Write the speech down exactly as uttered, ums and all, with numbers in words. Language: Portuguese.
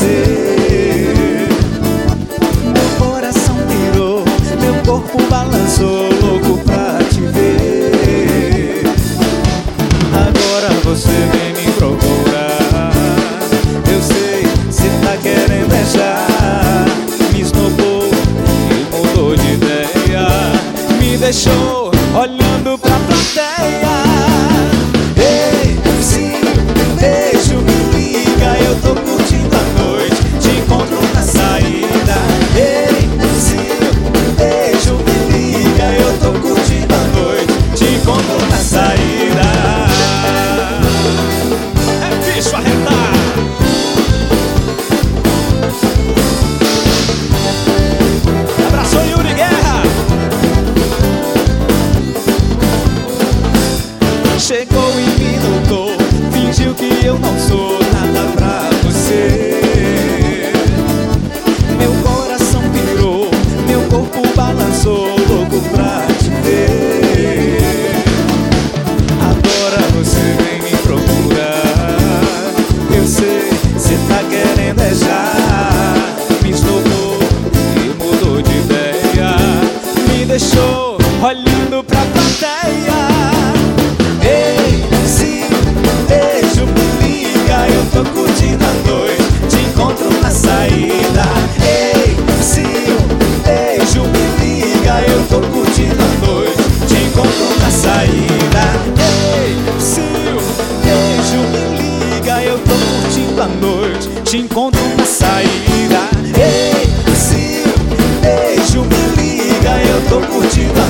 você. Meu coração pirou, meu corpo balançou, louco pra te ver. Agora você vem me procurar, eu sei, cê tá querendo é já. Me esnobou e mudou de ideia, me deixou olhando pra plateia. Ei, sim, beijo, me liga, eu tô curtindo a noite, te encontro na saída. Ei, sim, beijo, me liga, eu tô curtindo a noite, te encontro na saída. É bicho arretar. Abraçou Yuri Guerra. Chegou e me tocou, fingiu que eu não sou nada pra você. Meu coração pirou, meu corpo balançou, louco pra te ver. Agora você vem me procurar, eu sei, cê tá querendo é já. Me esnobou e mudou de ideia, me deixou olhando pra plateia. Ei, sim, beijo, me liga, eu tô curtindo a noite, te encontro na saída. Ei, sim, beijo, me liga, eu tô curtindo a noite, te encontro na saída. Ei, sim, beijo, me liga, eu tô curtindo a noite, te encontro na saída. Ei, sim, beijo, me liga, eu tô curtindo a